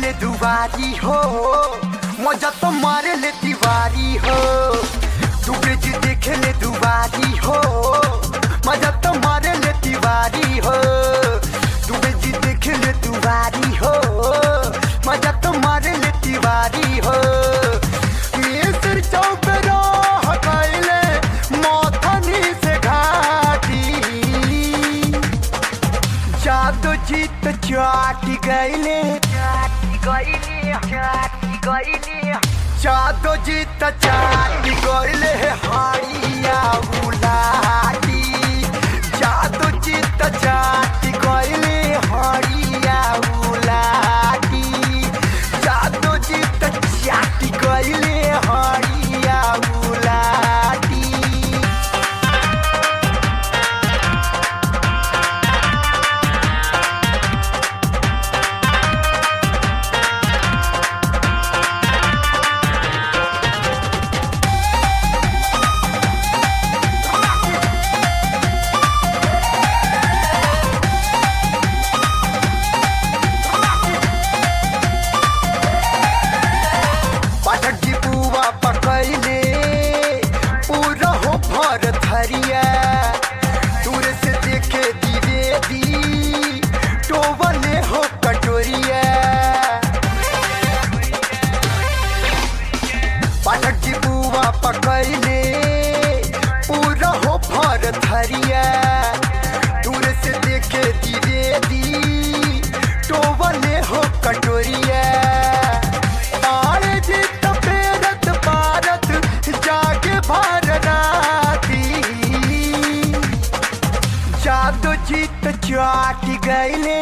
ले दुबारी हो, मजा तो मारे ले दीवारी हो। दुबे जी देखे ले दुबारी हो, मजा तो मारे ले दीवारी हो। दुबे जी देखे ले दुबारी हो, मजा तो मारे ले दीवारी हो। मिस्र चौबरा हकाइले मोथनी से घाटी, जादू जीत चाटी गईले, जादू जीत चाटी गईले हाड़िया उलाटी। जादू जीत चाटी गईले हाड़िया उलाटी। जादू जीत चाटी गईले हाड़िया उलाटी। पकैले पूरा हो भर थरिया, दूर से देखे द्विवेदी टोवले हो कटोरिया। पाठक जी बुआ पकैले पूरा हो भर थरिया, दूर से देखे द्विवेदी टोवले हो कटोरिया। जादू जीत चाटी गईले,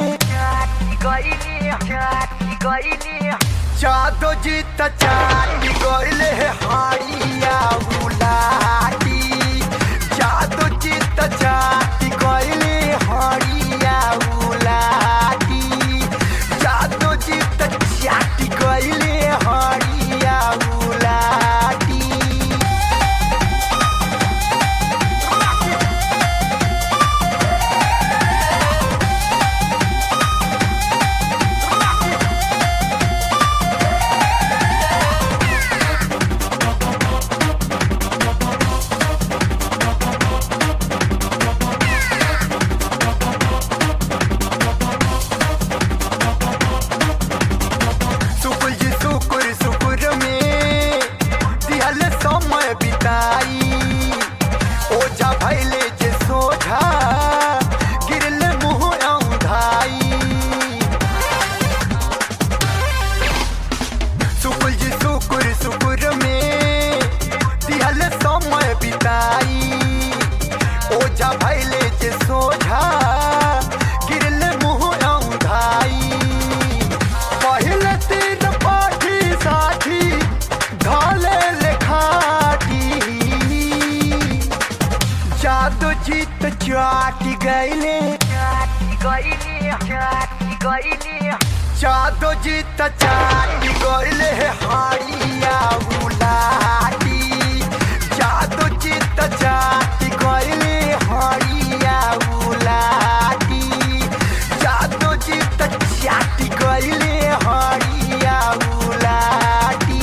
जादू जीत चाटी गईले हाड़िया उलाटी। जादू जीत चाटी गईले हाड़िया उलाटी। जादू जीत चाटी गईले हाड़िया उलाटी। समय बिताई ओझा भैले जे सोझा गिरले मुँह औंधाई। सुकुल जी सुकुर सुकुर में दिहल समय बिताई, ओझा भैले जे सोझा गिरले मुँह औंधाई। पहले तीन पाठी साथी ढाले जादू जीत चाटी गईले, जादू जीत चाटी गईले हाड़िया उलाटी। जादू जीत चाटी गईले हाड़िया उलाटी। जादू जीत चाटी गईले हाड़िया उलाटी।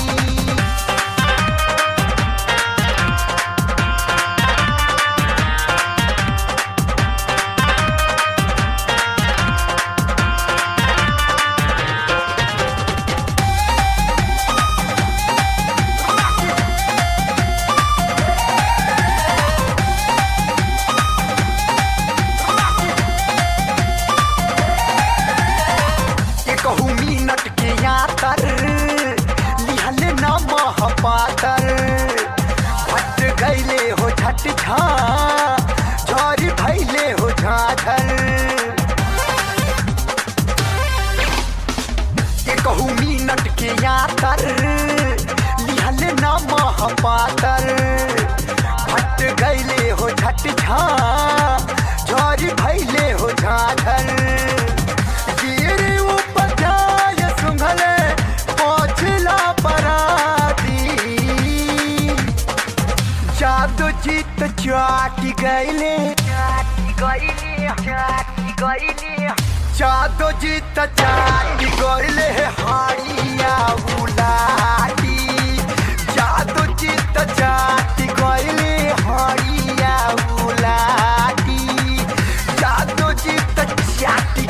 मिनट के यातर लिहले ना महापातर, हट गईले हो झट झा झरी भैले हो झाझर। कहू मिनट के यातर लिहले ना महापातर, हट गईले हो झट झा झरी भैले हो झाझर। जादू जीत चाटी गईले, गईली जादो जीत चाटी गईले हाड़िया उलाटी जादो जीत चाटी गईले हाड़िया उलाटी जादो जीत चाटी